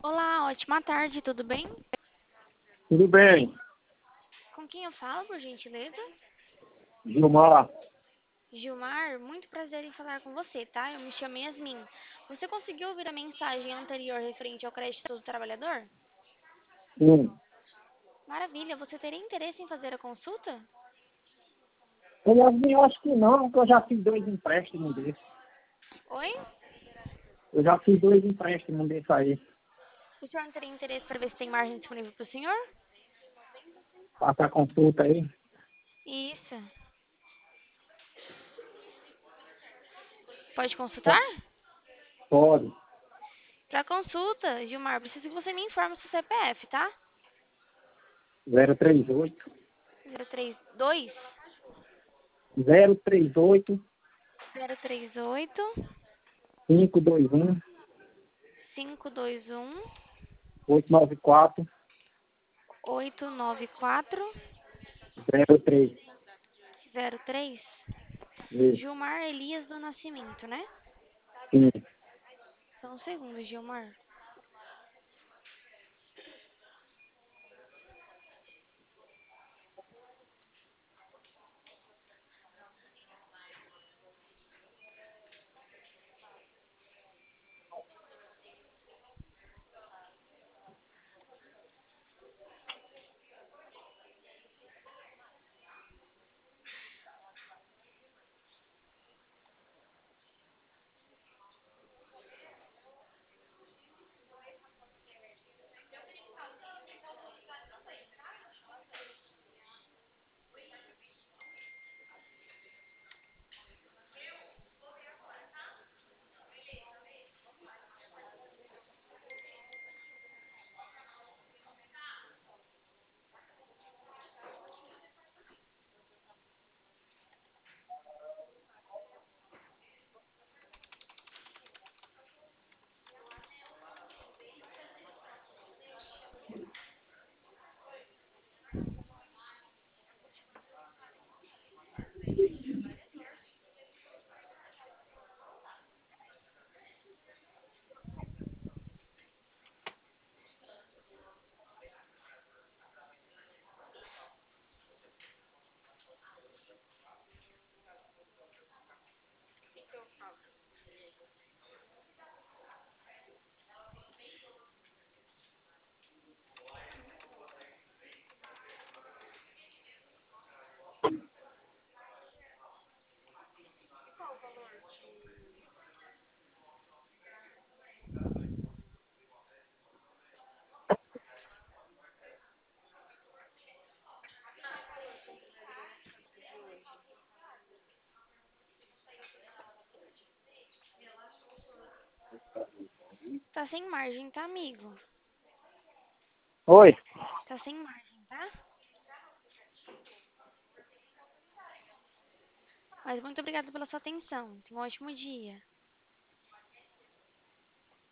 Olá, ótima tarde, tudo bem? Tudo bem, Com quem eu falo, por gentileza? Gilmar. Gilmar, muito prazer em falar com você, tá? Eu me chamo Yasmin. Você conseguiu ouvir a mensagem anterior referente ao crédito do trabalhador? Sim. Maravilha, você teria interesse em fazer a consulta? Eu acho que não, porque eu já fiz dois empréstimos desse. Oi? Eu já fiz dois empréstimos desse aí. O senhor não teria interesse para ver se tem margem disponível para o senhor? Passa a consulta aí. Isso. Pode consultar? Pode. Para consulta, Gilmar, preciso que você me informe o seu CPF, tá? 038 032 038 038 521 521 894 894 03. 03. Isso. Gilmar Elias do Nascimento, né? Sim. Só um segundo, Gilmar. Tá sem margem, tá, amigo? Oi. Tá sem margem, tá? Mas muito obrigada pela sua atenção. Tenha um ótimo dia.